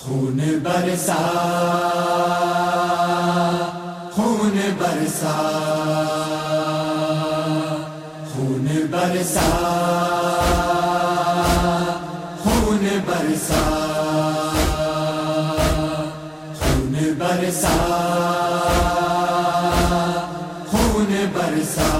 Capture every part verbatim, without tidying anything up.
خون برسا خون برسا خون برسا خون برسا خون برسا خون برسا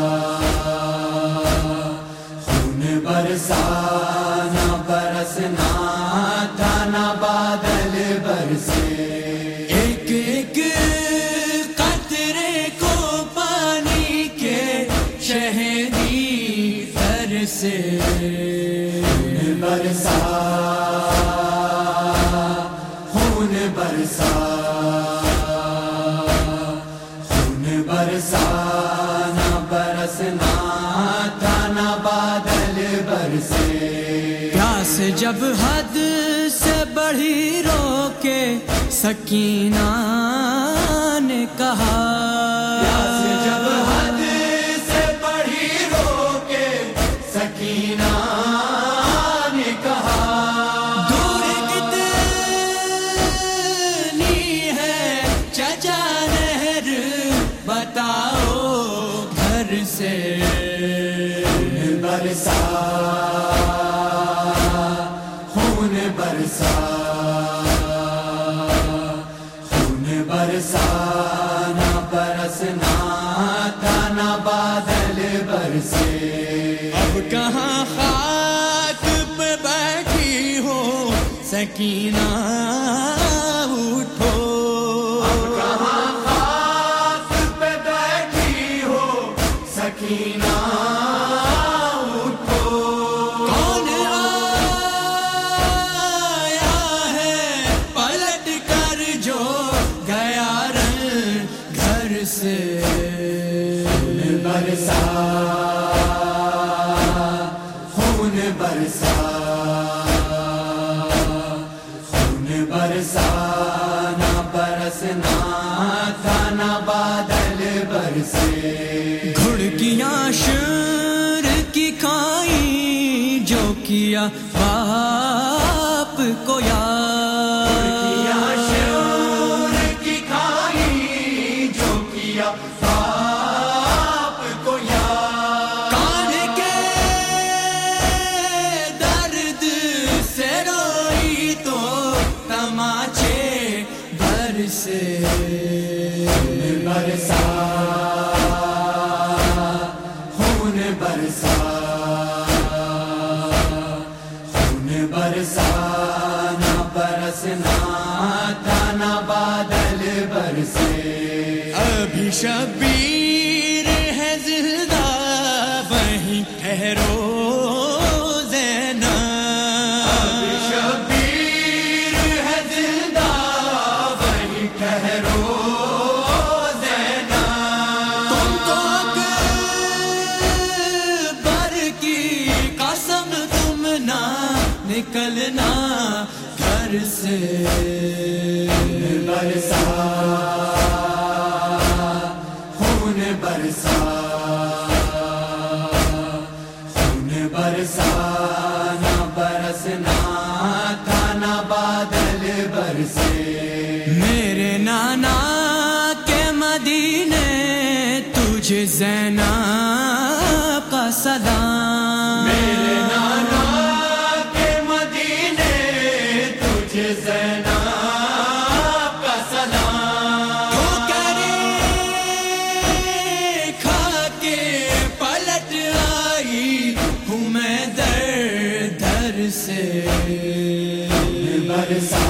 خون برسا نہ برسنا تھا نہ بادل برسے ایک ایک قطرے کو پانی کے شہدی تر سے خون برسا خون برسا خون برسا نہ برسنا تھا نہ بادل برسے پیاس جب حد سے بڑھی رو کے سکینہ نے کہا پیاس جب حد سے بڑھی رو کے سکینہ نے کہا دور کتنی ہے چچا نہر بتاؤ گھر سے خون برسا خون برسا خون برسا نہ برسنا تھا نہ بادل برسے اب کہاں خاک پہ بیٹھی ہو سکینہ اٹھو اب کہاں خاک پہ بیٹھی ہو سکینہ اٹھو کون آیا ہے پلٹ کر جو گیا رنگ گھر سے خون برسا خون برسا خون برسا نہ برسنا تھا نہ بادل برسے گھڑکیاں شور کی کھائیں جو کیا باپ کو یاد یا شعور کی کھائی جو کیا باپ کو یاد کان کے درد سے روئی تو تماچے بھر سے خون برسا خون برسا خون برسا نہ برسنا تھا نہ بادل برسے ابھی شبیر ہے زندہ وہیں ٹھہرو زینب شبیر ہے زندہ وہیں ٹھہرو زینب تم کو اکبر کی قسم تم نہ نکلنا گھر سے برسا خون برسا خون برسا نہ برسنا تھا نہ بادل برسے میرے نانا کے مدینے تجھے زینب کا سلام میرے نانا کے مدینے تجھے زینب کا سلام ٹھوکریں کھا کے پلٹ آئی ہوں میں در در سے برسا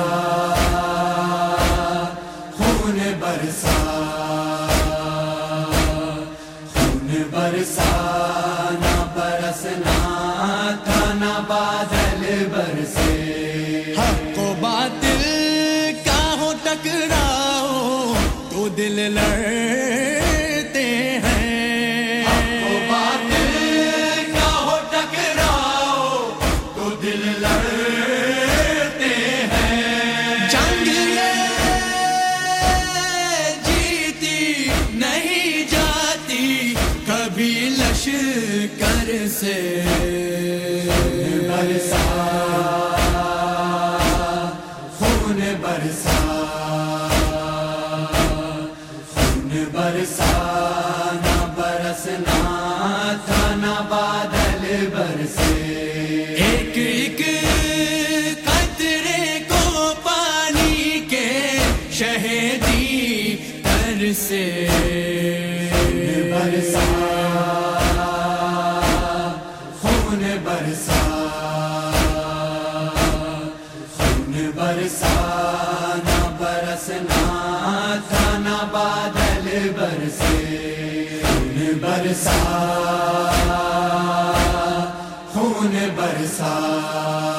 خون برسا خون برسا نہ برسنا تھا نہ بادل برسے حق و باطل کا ہو ٹکراؤ تو دل لڑتے ہیں وہ باطل کا ہو ٹکراؤ تو دل لڑتے ہیں جنگ یہ جیتی نہیں جاتی کبھی لشکر سے برسا خون برسا خون برسا نہ برسنا تھا نہ بادل برسے ایک ایک قطرے کو پانی کے شہیدی تر سے برسا خون برسا خون برسا نہ برسنا تھا نہ بادل برسے خون برسا خون برسا